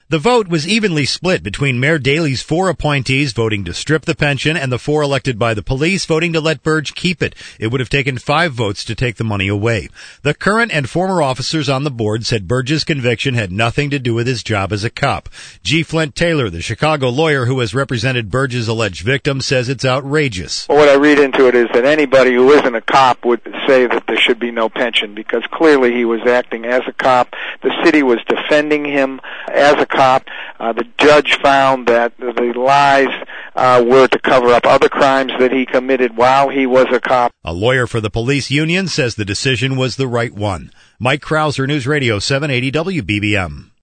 The vote was evenly split between Mayor Daley's 4 appointees voting to strip the pension and the 4 elected by the police voting to let Burge keep it. It would have taken 5 votes to take the money away. The current and former officers on the board said Burge's conviction had nothing to do with his job as a cop. G. Flint Taylor, the Chicago lawyer who has represented Burge's alleged victim, says it's outrageous. Well, what I read into it is that anybody who isn't a cop would say that there should be no pension because clearly he was acting as a cop. The city was defending him as a cop. The judge found that the lies were to cover up other crimes that he committed while he was a cop. A lawyer for the police union says the decision was the right one. Mike Krauser, News Radio 780 WBBM.